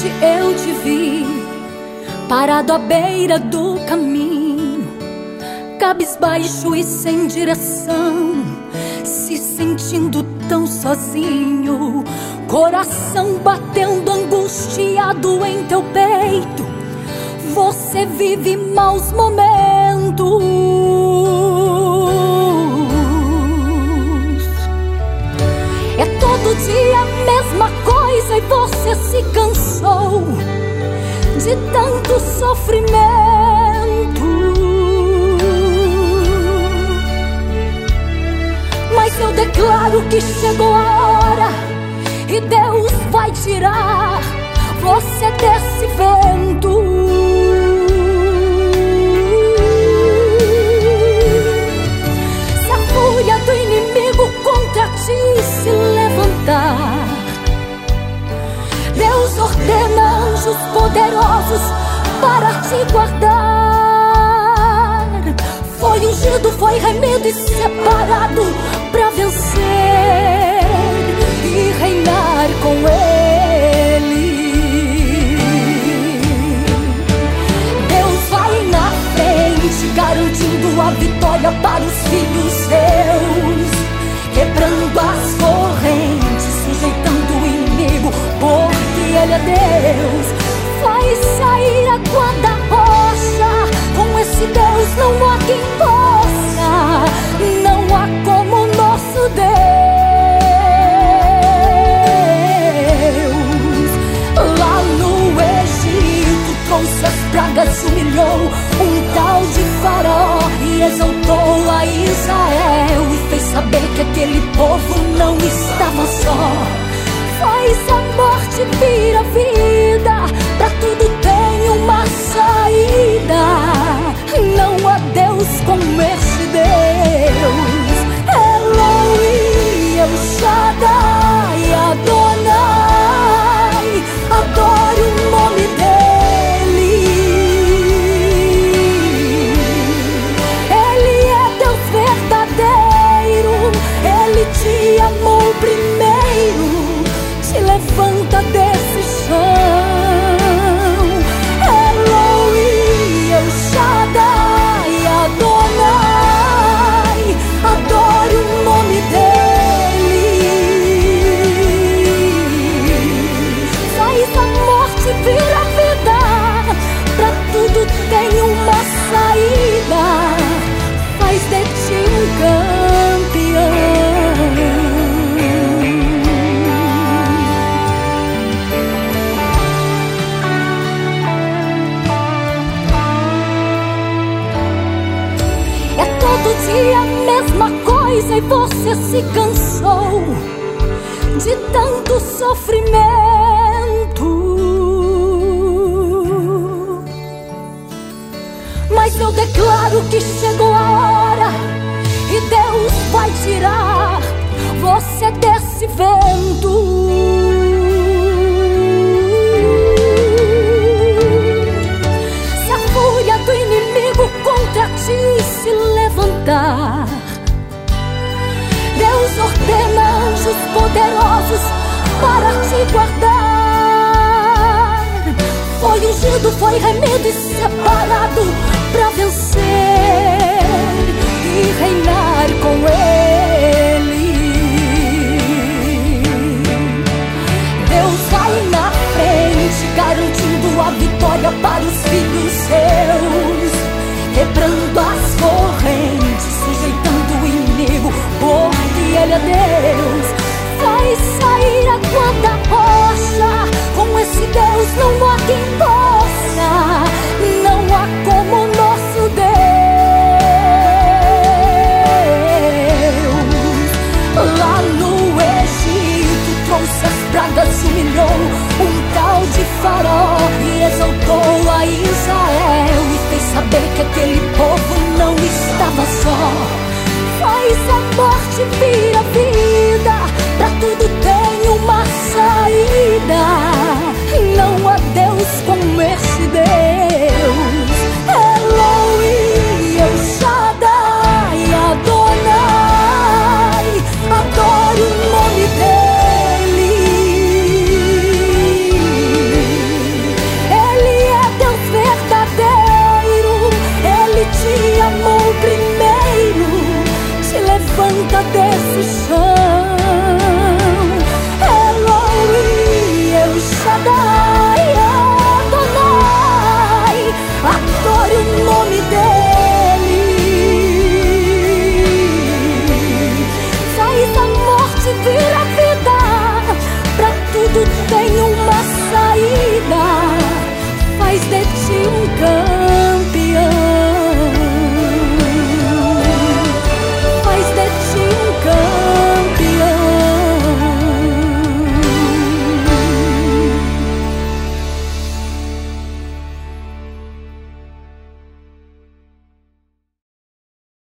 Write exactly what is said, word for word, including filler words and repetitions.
noite eu te vi, parado à beira do caminho, cabisbaixo e sem direção, se sentindo tão sozinho, coração batendo angustiado em teu peito. Você vive maus momentos. É todo dia a mesma coisa e você se cansou de tanto sofrimento. Mas eu declaro que chegou a hora e Deus vai tirar você desse vento. Se a fúria do inimigo contra ti se levantar, Deus ordena anjos poderosos para te guardar. Foi ungido, foi remido e separado para vencer e reinar com Ele. Deus vai na frente, garantindo a vitória para os filhos seus, quebrando as correntes, sujeitando o inimigo, porque Ele é Deus. Vai sair água da rocha, com esse Deus não há quem possa, não há como o nosso Deus. Lá no Egito trouxe as pragas, humilhou um tal de Faraó e exaltou a Israel e fez saber que aquele povo não estava só. Faz a morte vir a vida, pra tudo tem uma saída. Não há Deus como esse Deus. Eloi, El Shaddai, Adonai, adore o nome dele. Ele é Deus verdadeiro, Ele te amou primeiro. Se levanta desse chão. Eloi, El Shaddai, Adonai, adore o nome dele. Faz a morte vir a vida, pra tudo tem uma saída. Faz de ti um campeão. Todo dia a mesma coisa e você se cansou de tanto sofrimento. Mas eu declaro que chegou a hora e Deus vai tirar você desse vento. Se a fúria do inimigo contra ti se levantar, Deus ordena anjos poderosos para te guardar. Foi ungido, foi remido e separado para vencer